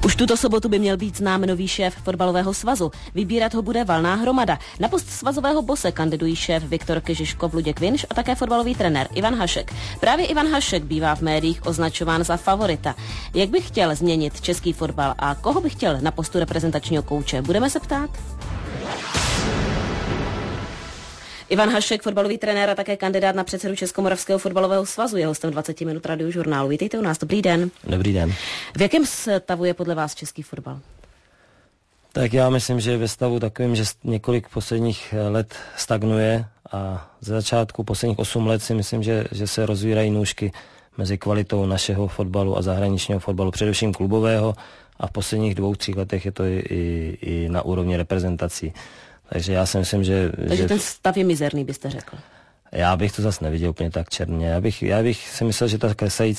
Už tuto sobotu by měl být znám nový šéf fotbalového svazu. Vybírat ho bude valná hromada. Na post svazového bose kandidují šéf Viktor Kežiškov, Luděk Vinš a také fotbalový trenér Ivan Hašek. Právě Ivan Hašek bývá v médiích označován za favorita. Jak by chtěl změnit český fotbal a koho by chtěl na postu reprezentačního kouče? Budeme se ptát? Ivan Hašek, fotbalový trenér a také kandidát na předsedu Českomoravského fotbalového svazu, je hostem 20 minut Radiožurnálu. Vítejte u nás, dobrý den. Dobrý den. V jakém stavu je podle vás český fotbal? Tak já myslím, že je ve stavu takovým, že několik posledních let stagnuje a ze začátku posledních 8 let si myslím, že se rozvírají nůžky mezi kvalitou našeho fotbalu a zahraničního fotbalu, především klubového, a v posledních 2-3 letech je to i na úrovni reprezentací. Takže já si myslím, že... Takže ten stav je mizerný, byste řekl. Já bych to zase neviděl úplně tak černě. Já bych si myslel, že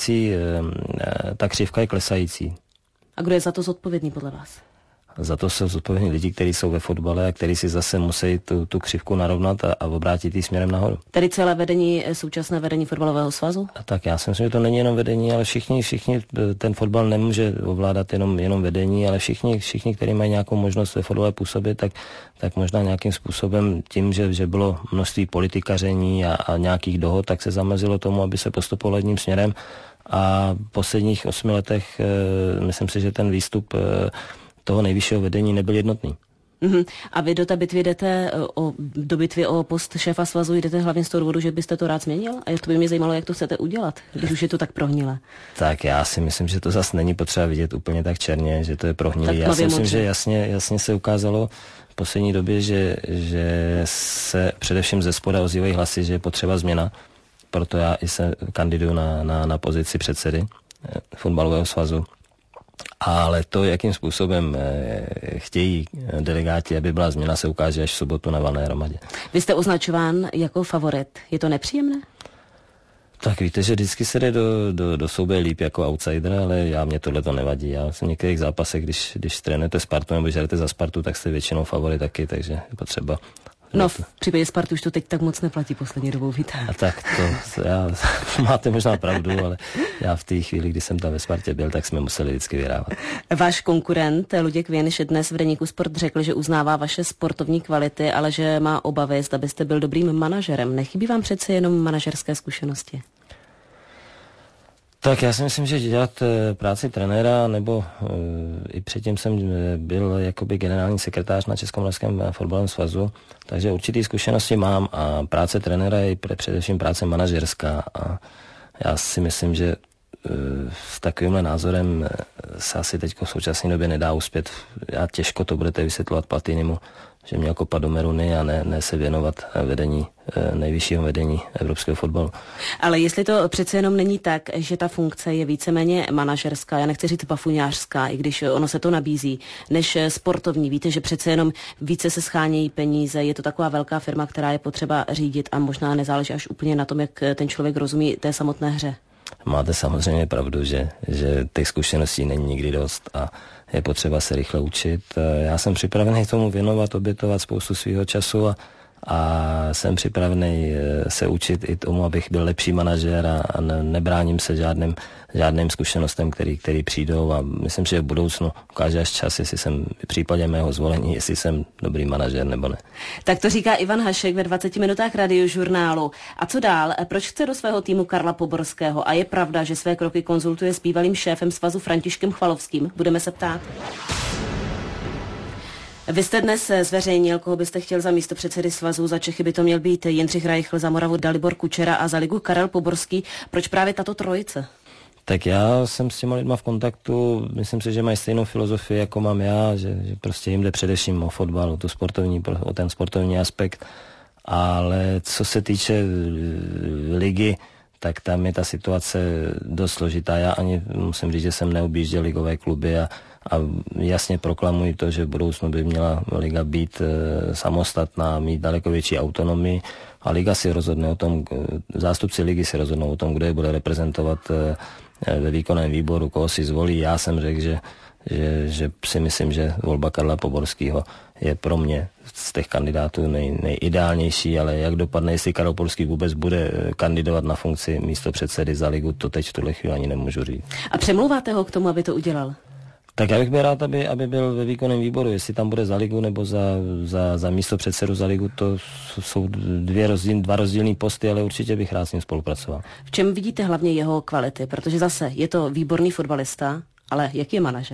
ta křivka je klesající. A kdo je za to zodpovědný podle vás? Za to jsou zodpovědní lidi, kteří jsou ve fotbale a kteří si zase musí tu křivku narovnat a obrátit ji směrem nahoru. Tedy celé současné vedení fotbalového svazu? A tak já si myslím, že to není jenom vedení, ale všichni ten fotbal nemůže ovládat jenom vedení, ale všichni, kteří mají nějakou možnost ve fotbale působit, tak možná nějakým způsobem tím, že bylo množství politikaření a nějakých dohod, tak se zamezilo tomu, aby se postupovalo jedním směrem. A v posledních 8 letech myslím si, že ten výstup toho nejvyššího vedení nebyl jednotný. A vy do té bitvy jdete, do bitvy o post šéfa svazu jdete hlavně z toho důvodu, že byste to rád změnil? A to by mě zajímalo, jak to chcete udělat, když už je to tak prohnilé. Tak já si myslím, že to zase není potřeba vidět úplně tak černě, že to je prohnilé. Já si myslím, že jasně se ukázalo v poslední době, že se především ze spoda ozývají hlasy, že je potřeba změna. Proto já i se kandiduju na pozici předsedy fotbalového svazu. Ale to, jakým způsobem chtějí delegáti, aby byla změna, se ukáže až v sobotu na valné hromadě. Vy jste označován jako favorit. Je to nepříjemné? Tak víte, že vždycky se jde do souboje líp jako outsider, ale mě tohle to nevadí. Já jsem v některých zápasech, když trénujete Spartu nebo žerete za Spartu, tak jste většinou favorit taky, takže je potřeba... No, v případě Spartu už to teď tak moc neplatí poslední dobou, víte. A tak máte možná pravdu, ale já v té chvíli, kdy jsem tam ve Spartě byl, tak jsme museli vždycky vyhrávat. Váš konkurent Luděk Vinš dnes v deníku Sport řekl, že uznává vaše sportovní kvality, ale že má obavy, zda byste byl dobrým manažerem. Nechybí vám přece jenom manažerské zkušenosti? Tak já si myslím, že dělat práci trenéra, nebo i předtím jsem byl jakoby generální sekretář na Českomoravském fotbalovém svazu, takže určitý zkušenosti mám a práce trenéra je především práce manažerská a já si myslím, že s takovýmhle názorem se asi teď v současné době nedá uspět. Já těžko to budete vysvětlovat Platinimu, že měl kopat do Meruny a ne se věnovat vedení, nejvyššího vedení evropského fotbalu. Ale jestli to přece jenom není tak, že ta funkce je víceméně manažerská, já nechci říct bafuňářská, i když ono se to nabízí, než sportovní. Víte, že přece jenom více se schánějí peníze, je to taková velká firma, která je potřeba řídit a možná nezáleží až úplně na tom, jak ten člověk rozumí té samotné hře. Máte samozřejmě pravdu, že těch zkušeností není nikdy dost a je potřeba se rychle učit. Já jsem připravený tomu věnovat, obětovat spoustu svého času a jsem připravený se učit i tomu, abych byl lepší manažer a nebráním se žádným zkušenostem, který přijdou a myslím, že v budoucnu ukáže až čas, jestli jsem v případě mého zvolení, jestli jsem dobrý manažer nebo ne. Tak to říká Ivan Hašek ve 20 minutách Radiožurnálu. A co dál? Proč chce do svého týmu Karla Poborského? A je pravda, že své kroky konzultuje s bývalým šéfem svazu Františkem Chvalovským? Budeme se ptát. Vy jste dnes zveřejnil, koho byste chtěl za místo předsedy svazu. Za Čechy by to měl být Jindřich Reichl, za Moravu Dalibor Kučera a za Ligu Karel Poborský. Proč právě tato trojice? Tak já jsem s těma lidma v kontaktu, myslím si, že mají stejnou filozofii, jako mám já, že prostě jim jde především o fotbal, o ten sportovní aspekt, ale co se týče ligy, tak tam je ta situace dost složitá. Já ani musím říct, že jsem neobjížděl ligové kluby a jasně proklamuji to, že v budoucnu by měla liga být samostatná, mít daleko větší autonomii a liga si rozhodne o tom, zástupci ligy si rozhodnou o tom, kdo je bude reprezentovat ve výkonném výboru, koho si zvolí. Já jsem řekl, že si myslím, že volba Karla Poborského je pro mě z těch kandidátů nejideálnější, ale jak dopadne, jestli Karel Poborský vůbec bude kandidovat na funkci místopředsedy za ligu, to teď v tuhle chvíli ani nemůžu říct. A přemlouváte ho k tomu, aby to udělal? Tak já bych byl rád, aby byl ve výkonném výboru, jestli tam bude za ligu nebo za místo předsedu za ligu, to jsou dva rozdílný posty, ale určitě bych rád s ním spolupracoval. V čem vidíte hlavně jeho kvality? Protože zase je to výborný fotbalista, ale jaký je manažer?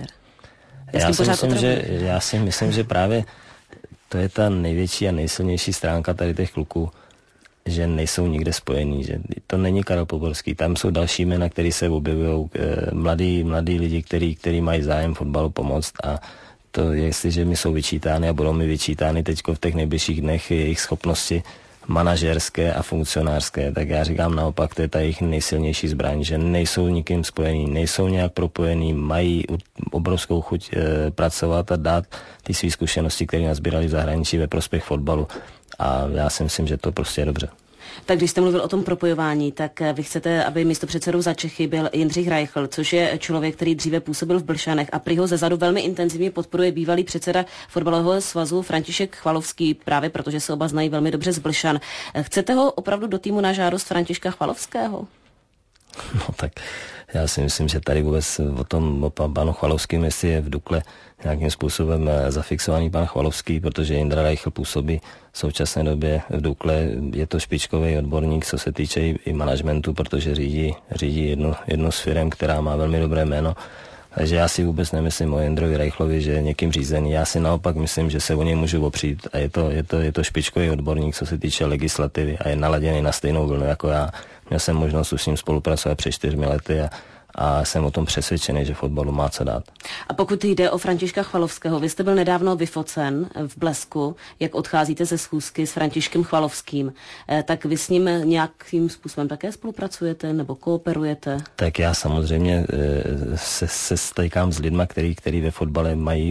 Já si myslím, že právě to je ta největší a nejsilnější stránka tady těch kluků, že nejsou nikde spojení, že to není Karel Poborský, tam jsou další jména, který se objevují, mladí lidi, který mají zájem fotbalu pomoct a to, jestliže mi jsou vyčítány a budou mi vyčítány teďko v těch nejbližších dnech jejich schopnosti manažerské a funkcionářské, tak já říkám naopak, to je ta jejich nejsilnější zbraň, že nejsou nikým spojení, nejsou nějak propojení, mají obrovskou chuť pracovat a dát ty své zkušenosti, které nazbírali v zahraničí ve prospěch fotbalu. A já si myslím, že to prostě je dobře. Tak když jste mluvil o tom propojování, tak vy chcete, aby místopředsedou za Čechy byl Jindřich Reichl, což je člověk, který dříve působil v Blšanech a prý ho zezadu velmi intenzivně podporuje bývalý předseda fotbalového svazu František Chvalovský, právě protože se oba znají velmi dobře z Blšan. Chcete ho opravdu do týmu na žádost Františka Chvalovského? No tak já si myslím, že tady vůbec o panu Chvalovským, jestli je v Dukle nějakým způsobem zafixovaný pan Chvalovský, protože Jindra Reichl působí v současné době v Dukle. Je to špičkový odborník, co se týče i managementu, protože řídí jednu z firem, která má velmi dobré jméno. Takže já si vůbec nemyslím o Jindrovi Reichlovi, že je někým řízený. Já si naopak myslím, že se o něj můžu opřít a je to špičkový odborník, co se týče legislativy a je naladěný na stejnou vlnu jako já. Měl jsem možnost s ním spolupracovat před 4 lety a jsem o tom přesvědčený, že fotbalu má co dát. A pokud jde o Františka Chvalovského, vy jste byl nedávno vyfocen v Blesku, jak odcházíte ze schůzky s Františkem Chvalovským, tak vy s ním nějakým způsobem také spolupracujete nebo kooperujete? Tak já samozřejmě se stejkám s lidma, který ve fotbale mají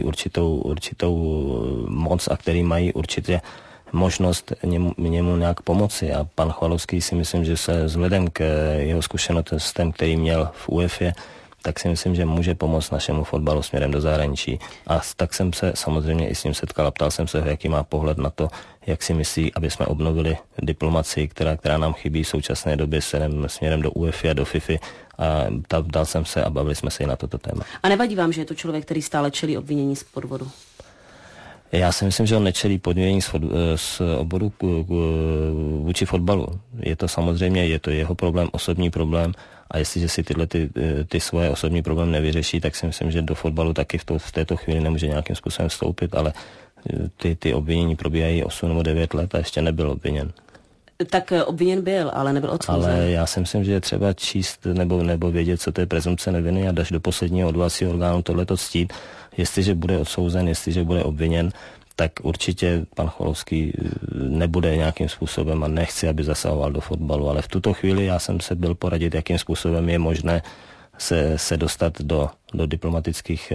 určitou moc a který mají určitě možnost němu nějak pomoci a pan Chvalovský si myslím, že se vzhledem k jeho zkušenostem, který měl v UEFA, tak si myslím, že může pomoct našemu fotbalu směrem do zahraničí. A tak jsem se samozřejmě i s ním setkal a ptal jsem se, jaký má pohled na to, jak si myslí, aby jsme obnovili diplomacii, která nám chybí v současné době směrem do UEFA a do FIFA. A dal jsem se a bavili jsme se i na toto téma. A nevadí vám, že je to člověk, který stále čelí obvinění z podvodu? Já si myslím, že on nečelí podměnění z oboru vůči fotbalu. Je to samozřejmě, je to jeho problém, osobní problém a jestliže si ty svoje osobní problémy nevyřeší, tak si myslím, že do fotbalu taky v této chvíli nemůže nějakým způsobem vstoupit, ale ty obvinění probíhají 8 nebo 9 let a ještě nebyl obviněn. Tak obviněn byl, ale nebyl odsouzen. Ale já si myslím, že je třeba číst nebo vědět, co to je prezumpce neviny a až do posledního odvolacího orgánu tohleto ctít. Jestliže bude odsouzen, jestliže bude obviněn, tak určitě pan Chvalovský nebude nějakým způsobem a nechci, aby zasahoval do fotbalu, ale v tuto chvíli já jsem se byl poradit, jakým způsobem je možné se dostat do diplomatických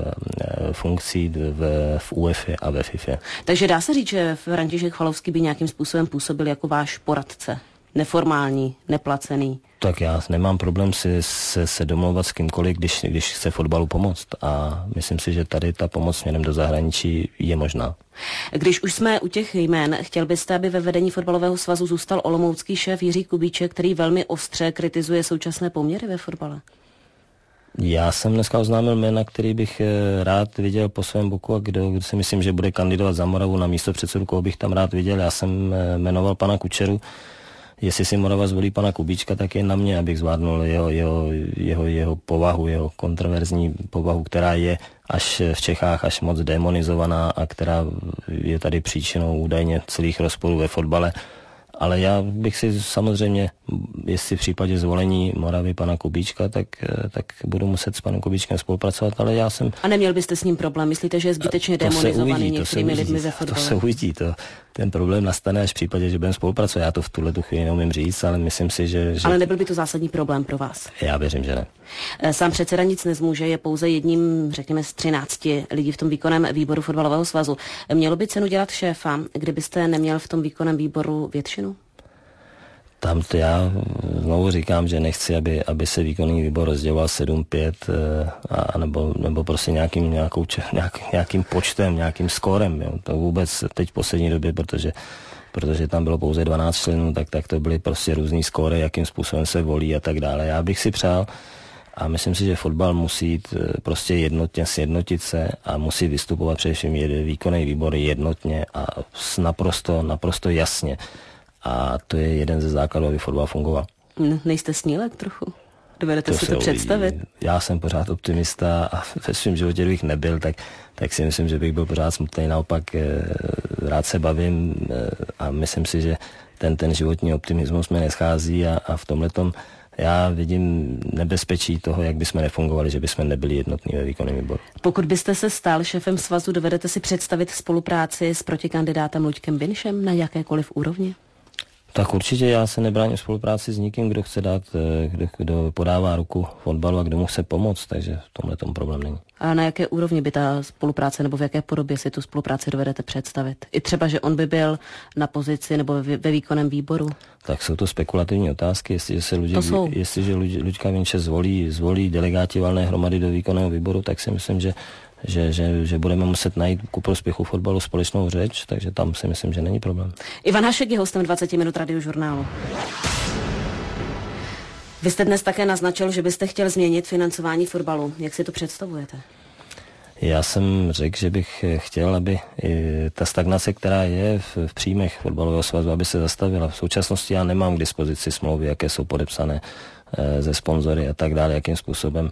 funkcí v UEFA a ve FIFA. Takže dá se říct, že František Chvalovský by nějakým způsobem působil jako váš poradce? Neformální, neplacený? Tak já nemám problém se domlouvat s kýmkoliv, když chce fotbalu pomoct. A myslím si, že tady ta pomoc směrem do zahraničí je možná. Když už jsme u těch jmén, chtěl byste, aby ve vedení fotbalového svazu zůstal olomoucký šéf Jiří Kubíček, který velmi ostře kritizuje současné poměry ve fotbale? Já jsem dneska oznámil jména, který bych rád viděl po svém boku a kdo si myslím, že bude kandidovat za Moravu na místo předsedu, koho bych tam rád viděl. Já jsem jmenoval pana Kučeru. Jestli si Morava zvolí pana Kubíčka, tak je na mě, abych zvládnul jeho povahu, jeho kontroverzní povahu, která je až v Čechách až moc demonizovaná a která je tady příčinou údajně celých rozporů ve fotbale. Ale já bych si samozřejmě, jestli v případě zvolení Moravy pana Kubíčka, tak budu muset s panem Kubíčkem spolupracovat, ale já jsem... A neměl byste s ním problém? Myslíte, že je zbytečně demonizovaný některými lidmi ve fotbale? To se uvidí, ten problém nastane až v případě, že budeme spolupracovat. Já to v tuhletu chvíli neumím říct, ale myslím si, že... Ale nebyl by to zásadní problém pro vás? Já věřím, že ne. Sám předseda nic nezmůže, je pouze jedním, řekněme, z 13 lidí v tom výkonném výboru fotbalového svazu. Mělo by cenu dělat šéfa, kdybyste neměl v tom výkonném výboru většinu? Tam to já znovu říkám, že nechci, aby se výkonný výbor rozděloval 7-5 nebo prostě nějakým počtem, nějakým skórem. Jo. To vůbec teď v poslední době, protože tam bylo pouze 12 členů, tak to byly prostě různý skóre, jakým způsobem se volí a tak dále. Já bych si přál, A myslím si, že fotbal musí jít prostě jednotně, sjednotit se a musí vystupovat především výkonný výbor jednotně a naprosto jasně. A to je jeden ze základů, aby fotbal fungoval. Nejste snílek trochu? Dovedete si to představit? Já jsem pořád optimista a ve svém životě, kdybych nebyl, tak si myslím, že bych byl pořád smutný. Naopak rád se bavím a myslím si, že ten životní optimismus mě neschází a v tomhletom já vidím nebezpečí toho, jak bychom nefungovali, že bychom nebyli jednotní ve výkonném výboru. Pokud byste se stal šéfem svazu, dovedete si představit spolupráci s protikandidátem Luďkem Vinšem na jakékoliv úrovni? Tak určitě já se nebráním spolupráci s nikým, kdo chce dát, kdo podává ruku fotbalu a kdo mu chce pomoct, takže v tomhle tomu problém není. A na jaké úrovni by ta spolupráce nebo v jaké podobě si tu spolupráci dovedete představit? I třeba, že on by byl na pozici nebo ve výkonném výboru? Tak jsou to spekulativní otázky, jestliže Luďka Vinče zvolí delegáti valné hromady do výkonného výboru, tak si myslím, že budeme muset najít ku prospěchu fotbalu společnou řeč, takže tam si myslím, že není problém. Ivan Hašek je hostem 20 minut Radiožurnálu. Vy jste dnes také naznačil, že byste chtěl změnit financování fotbalu. Jak si to představujete? Já jsem řekl, že bych chtěl, aby ta stagnace, která je v příjmech fotbalového svazu, aby se zastavila. V současnosti já nemám k dispozici smlouvy, jaké jsou podepsané ze sponzory a tak dále, jakým způsobem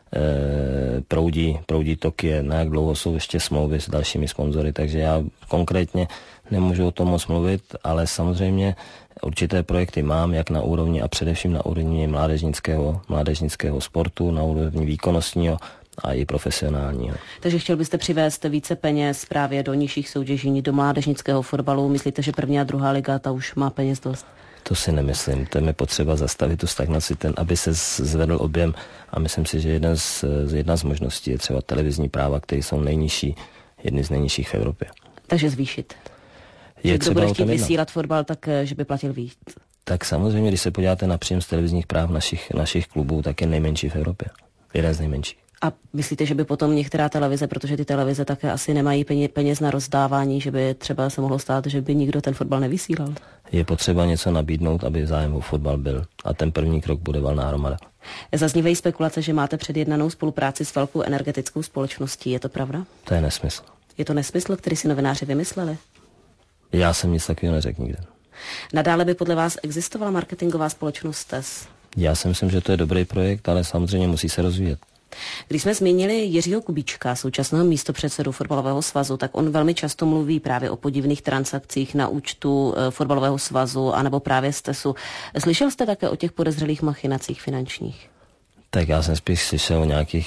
proudí toky, na jak dlouho jsou ještě smlouvy s dalšími sponzory, takže já konkrétně nemůžu o tom moc mluvit, ale samozřejmě určité projekty mám, jak na úrovni a především na úrovni mládežnického sportu, na úrovni výkonnostního a i profesionálního. Takže chtěl byste přivést více peněz právě do nižších soutěží, do mládežnického fotbalu. Myslíte, že první a druhá liga, ta už má peněz dost? To si nemyslím. To je potřeba zastavit tu stagnaci, aby se zvedl objem a myslím si, že jedna z možností je třeba televizní práva, které jsou jedny z nejnižších v Evropě. Takže zvýšit. Že kdo bude chtít vysílat fotbal, tak že by platil víc. Tak samozřejmě, když se podíváte na příjem z televizních práv našich klubů, tak je nejmenší v Evropě. Jeden z nejmenších. A myslíte, že by potom některá televize, protože ty televize také asi nemají peněz na rozdávání, že by třeba se mohlo stát, že by nikdo ten fotbal nevysílal? Je potřeba něco nabídnout, aby zájem o fotbal byl. A ten první krok bude valná hromada. Zaznívají spekulace, že máte předjednanou spolupráci s velkou energetickou společností. Je to pravda? To je nesmysl. Je to nesmysl, který si novináři vymysleli? Já jsem nic takového neřekl nikde. Nadále by podle vás existovala marketingová společnost TES? Já si myslím, že to je dobrý projekt, ale samozřejmě musí se rozvíjet. Když jsme zmínili Jiřího Kubíčka, současného místopředsedu fotbalového svazu, tak on velmi často mluví právě o podivných transakcích na účtu fotbalového svazu anebo právě z TESu. Slyšel jste také o těch podezřelých machinacích finančních? Tak já jsem spíš slyšel o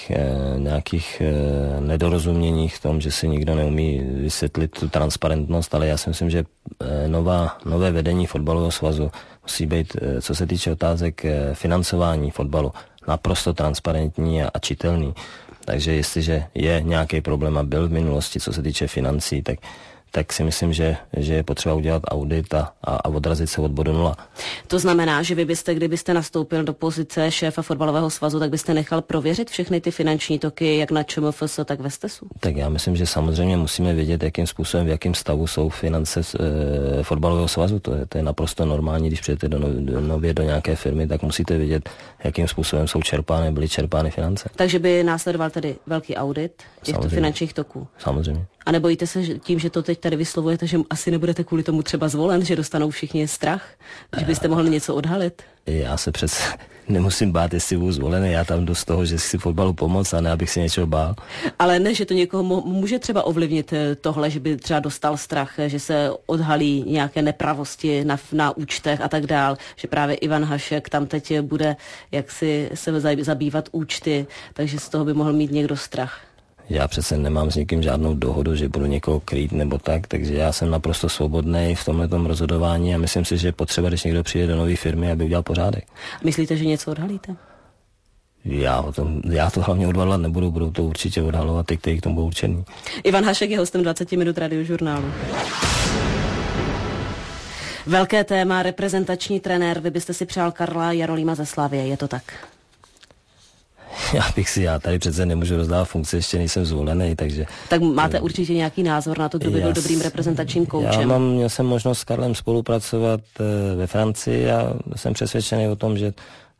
nějakých nedorozuměních v tom, že si nikdo neumí vysvětlit tu transparentnost, ale já si myslím, že nové vedení fotbalového svazu musí být, co se týče otázek financování fotbalu, naprosto transparentní a čitelný. Takže jestliže je nějaký problém a byl v minulosti, co se týče financí, tak si myslím, že je potřeba udělat audit a odrazit se od bodu 0. To znamená, že vy byste, kdybyste nastoupil do pozice šéfa fotbalového svazu, tak byste nechal prověřit všechny ty finanční toky, jak na ČMFS, tak ve STESu? Tak já myslím, že samozřejmě musíme vědět, jakým způsobem, v jakém stavu jsou finance fotbalového svazu. To je naprosto normální, když přijete nově do nějaké firmy, tak musíte vědět, jakým způsobem jsou byly čerpány finance. Takže by následoval tedy velký audit těchto finančních toků? Samozřejmě. A nebojíte se že tím, že to teď tady vyslovujete, že asi nebudete kvůli tomu třeba zvolen, že dostanou všichni strach, že byste mohli něco odhalit? Já se přece nemusím bát, jestli budu zvolený, já tam jdu z toho, že si fotbalu pomoct a ne, abych si něčeho bál. Ale ne, že to někoho může třeba ovlivnit tohle, že by třeba dostal strach, že se odhalí nějaké nepravosti na účtech a tak dál, že právě Ivan Hašek tam teď bude jaksi se zabývat účty, takže z toho by mohl mít někdo strach. Já přece nemám s nikým žádnou dohodu, že budu někoho krýt nebo tak, takže já jsem naprosto svobodný v tomhletom rozhodování a myslím si, že je potřeba, když někdo přijde do nové firmy, aby udělal pořádek. Myslíte, že něco odhalíte? Já to hlavně odhalovat nebudu, budou to určitě odhalovat ty, kteří k tomu budou určený. Ivan Hašek je hostem 20 minut Radiožurnálu. Velké téma, reprezentační trenér, vy byste si přál Karla Jarolíma ze Slavie, je to tak? Já tady přece nemůžu rozdávat funkce, ještě nejsem zvolený, takže... Tak máte určitě nějaký názor na to, kdo by byl dobrým reprezentačním koučem? Měl jsem možnost s Karlem spolupracovat ve Francii a jsem přesvědčený o tom, že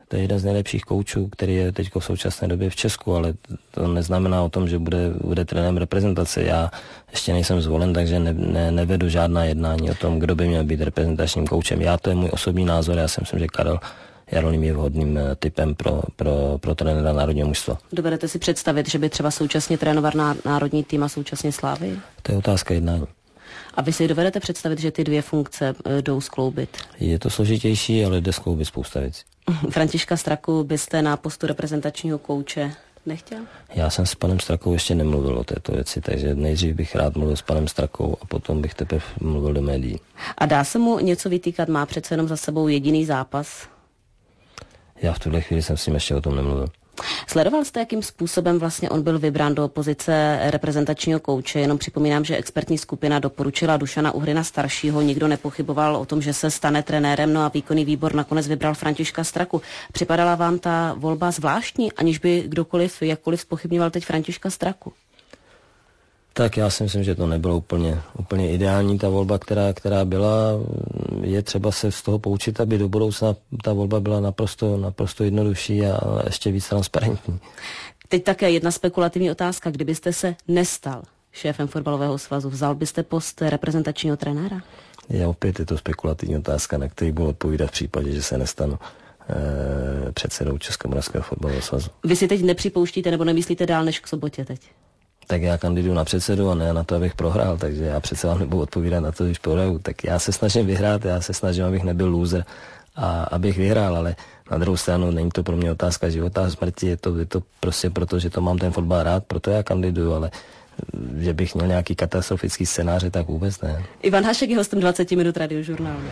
to je jeden z nejlepších koučů, který je teď v současné době v Česku, ale to neznamená o tom, že bude trenérem reprezentace. Já ještě nejsem zvolen, takže nevedu žádná jednání o tom, kdo by měl být reprezentačním koučem. To je můj osobní názor, já si myslím, že Karel Jarolím je vhodným typem pro trenéra národního mužstva. Dovedete si představit, že by třeba současně trénoval národní tým a současně Slávy? To je otázka jednání. A vy si dovedete představit, že ty dvě funkce jdou skloubit? Je to složitější, ale jde skloubit spousta věcí. Františka Straku byste na postu reprezentačního kouče nechtěl? Já jsem s panem Strakou ještě nemluvil o této věci, takže nejdřív bych rád mluvil s panem Strakou a potom bych teprve mluvil do médií. A dá se mu něco vytýkat? Má přece jenom za sebou jediný zápas? Já v tuhle chvíli jsem s ním ještě o tom nemluvil. Sledoval jste, jakým způsobem vlastně on byl vybrán do pozice reprezentačního kouče? Jenom připomínám, že expertní skupina doporučila Dušana Uhryna staršího, nikdo nepochyboval o tom, že se stane trenérem, no a výkonný výbor nakonec vybral Františka Straku. Připadala vám ta volba zvláštní, aniž by kdokoliv jakkoliv zpochybňoval teď Františka Straku? Tak já si myslím, že to nebylo úplně ideální ta volba, která byla. Je třeba se z toho poučit, aby do budoucna ta volba byla naprosto jednodušší a ještě víc transparentní. Teď také jedna spekulativní otázka. Kdybyste se nestal šéfem fotbalového svazu, vzal byste post reprezentačního trenéra? Opět je to spekulativní otázka, na který budu odpovídat v případě, že se nestanu předsedou Českomoravského fotbalového svazu. Vy si teď nepřipouštíte nebo nemyslíte dál než k sobotě teď? Tak já kandiduju na předsedu a ne na to, abych prohrál, takže já přece vám nebudu odpovídat na to, když prohraju. Tak já se snažím vyhrát, já se snažím, abych nebyl loser a abych vyhrál, ale na druhou stranu není to pro mě otázka života a smrti, je to prostě proto, že to mám ten fotbal rád, proto já kandiduju, ale že bych měl nějaký katastrofický scénáře, tak vůbec ne. Ivan Hašek je hostem 20 minut Radiožurnálu.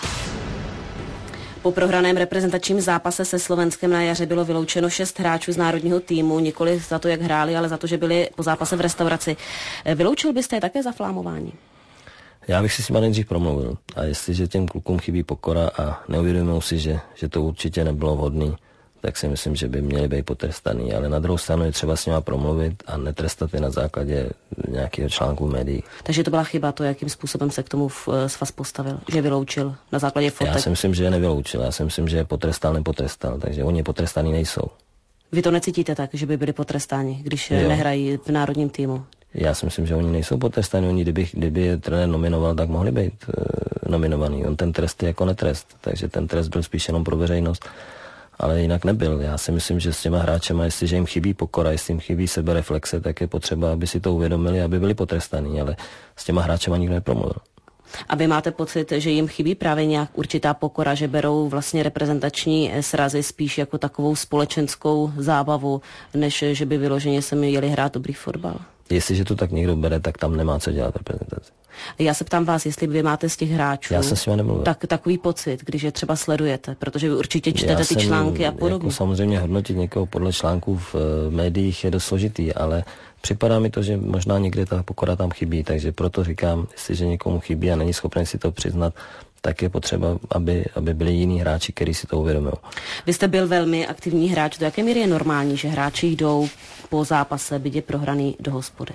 Po prohraném reprezentačním zápase se Slovenskem na jaře bylo vyloučeno 6 hráčů z národního týmu, nikoli za to, jak hráli, ale za to, že byli po zápase v restauraci. Vyloučil byste je také za flámování? Já bych si s nimi nejdřív promluvil. A jestliže těm klukům chybí pokora a neuvědomují si, že to určitě nebylo vhodný, tak si myslím, že by měli být potrestaný. Ale na druhou stranu je třeba s nimi promluvit a netrestat je na základě nějakého článku v médiích. Takže to byla chyba, to, jakým způsobem se k tomu svaz postavil, že vyloučil na základě fotek? Já si myslím, že je nevyloučil. Já si myslím, že je nepotrestal, takže oni potrestaný nejsou. Vy to necítíte tak, že by byli potrestáni, když nehrají v národním týmu? Já si myslím, že oni nejsou potrestaní. Oni, kdyby je trenér nominoval, tak mohli být nominovaný. On ten trest je jako netrest, takže ten trest byl spíš jenom pro veřejnost. Ale jinak nebyl. Já si myslím, že s těma hráčema, jestliže jim chybí pokora, jestli jim chybí sebereflexe, tak je potřeba, aby si to uvědomili, aby byli potrestaní, ale s těma hráčema nikdo nepromluvil. A vy máte pocit, že jim chybí právě nějak určitá pokora, že berou vlastně reprezentační srazy spíš jako takovou společenskou zábavu, než že by vyloženě se mi jeli hrát dobrý fotbal? Jestliže to tak někdo bere, tak tam nemá co dělat reprezentaci. Já se ptám vás, jestli vy máte z těch hráčů takový pocit, když je třeba sledujete, protože vy určitě čtete ty články a podobně. Jako samozřejmě hodnotit někoho podle článků v médiích je dost složitý, ale připadá mi to, že možná někde ta pokora tam chybí, takže proto říkám, jestliže někomu chybí a není schopen si to přiznat, tak je potřeba, aby byli jiní hráči, kteří si to uvědomují. Vy jste byl velmi aktivní hráč. Do jaké míry je normální, že hráči jdou po zápase, byť je prohraný, do hospody?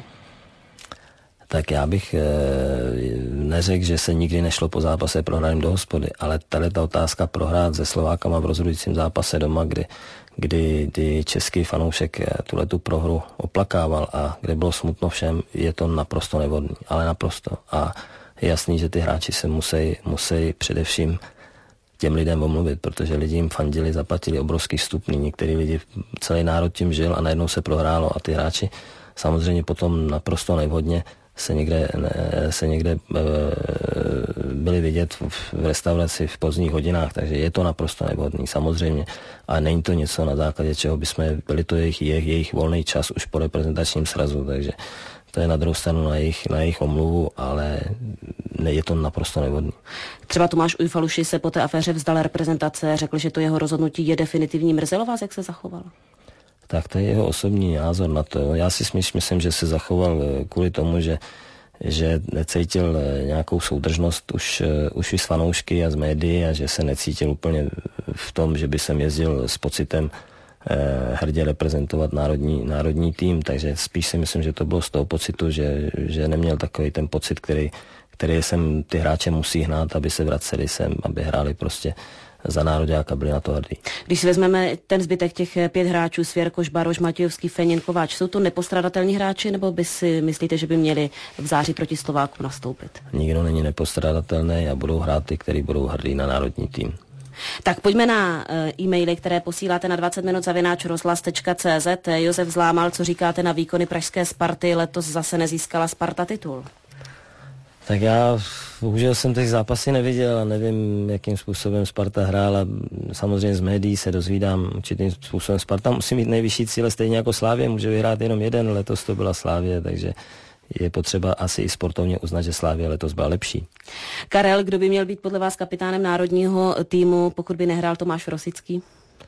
Tak já bych neřekl, že se nikdy nešlo po zápase prohraným do hospody, ale tady ta otázka prohrát se Slovákama v rozhodujícím zápase doma, kdy český fanoušek tuhletu prohru oplakával a kde bylo smutno všem, je to naprosto nevhodný, ale naprosto. A je jasný, že ty hráči se musí především těm lidem omluvit, protože lidi jim fandili, zaplatili obrovský vstupný, některý lidi, celý národ tím žil a najednou se prohrálo a ty hráči samozřejmě potom naprosto nevhodně se někde byli vidět v restauraci v pozdních hodinách, takže je to naprosto nevhodný, samozřejmě. A není to něco, na základě čeho bychom byli to jejich volný čas už po reprezentačním srazu, takže to je na druhou stranu na jejich omluvu, ale je to naprosto nevhodný. Třeba Tomáš Ujfaluši se po té aféře vzdal reprezentace, řekl, že to jeho rozhodnutí je definitivní. Mrzelo vás, jak se zachoval? Tak to je jeho osobní názor na to. Já si myslím, že se zachoval kvůli tomu, že necítil nějakou soudržnost už i s fanoušky a z médií a že se necítil úplně v tom, že by sem jezdil s pocitem, hrdě reprezentovat národní tým, takže spíš si myslím, že to bylo z toho pocitu, že neměl takový ten pocit, který jsem ty hráče musí hnát, aby se vraceli sem, aby hráli prostě za nároďák a byli na to hrdí. Když si vezmeme ten zbytek těch 5 hráčů, Svěrkoš, Baroš, Matějovský, Fenin, Kováč, jsou to nepostradatelní hráči, nebo by si myslíte, že by měli v září proti Slováku nastoupit? Nikdo není nepostradatelný a budou hrát ty, kteří budou hrdí na národní tým. Tak pojďme na e-maily, které posíláte na 20minut@rozhlas.cz. Josef Zlámal, co říkáte na výkony pražské Sparty? Letos zase nezískala Sparta titul. Tak já bohužel jsem těch zápasy neviděl a nevím, jakým způsobem Sparta hrála. Samozřejmě z médií se dozvídám určitým způsobem. Sparta musí mít nejvyšší cíle stejně jako Slavie, může vyhrát jenom jeden, letos to byla Slavie, takže je potřeba asi i sportovně uznat, že Slavie letos byla lepší. Karel, kdo by měl být podle vás kapitánem národního týmu, pokud by nehrál Tomáš Rosický?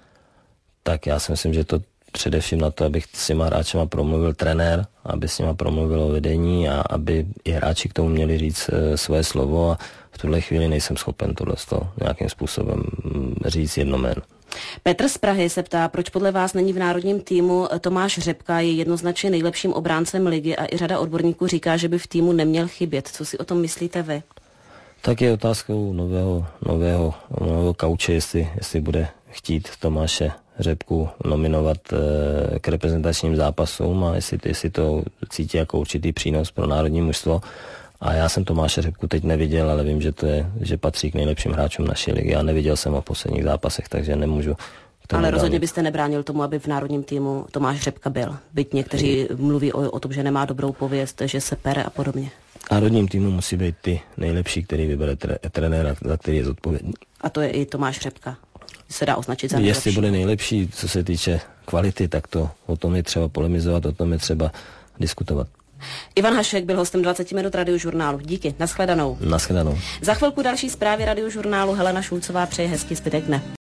Tak já si myslím, že to především na to, abych s těma hráčema promluvil trenér, aby s nima promluvil o vedení a aby i hráči k tomu měli říct svoje slovo a v tuhle chvíli nejsem schopen tohle nějakým způsobem říct jedno jméno. Petr z Prahy se ptá, proč podle vás není v národním týmu Tomáš Řepka, je jednoznačně nejlepším obráncem ligy a i řada odborníků říká, že by v týmu neměl chybět. Co si o tom myslíte vy? Tak je otázkou nového kauče, jestli bude chtít Tomáše Řepku nominovat k reprezentačním zápasům a jestli to cítí jako určitý přínos pro národní mužstvo. A já jsem Tomáše Řepku teď neviděl, ale vím, že patří k nejlepším hráčům naší ligy. Já neviděl jsem ho v posledních zápasech, takže nemůžu. Ale rozhodně byste nebránil tomu, aby v národním týmu Tomáš Řepka byl. Byť někteří mluví o tom, že nemá dobrou pověst, že se pere a podobně. V národním týmu musí být ty nejlepší, který vybere trenéra, za který je zodpovědný. A to je i Tomáš Řepka. Se dá označit za nejlepší. Jestli bude nejlepší, co se týče kvality, tak to o tom je třeba polemizovat, o tom je třeba diskutovat. Ivan Hašek byl hostem 20 minut Radiožurnálu. Díky, nashledanou. Nashledanou. Za chvilku další zprávy Radiožurnálu. Helena Šulcová přeje hezký zbytek dne.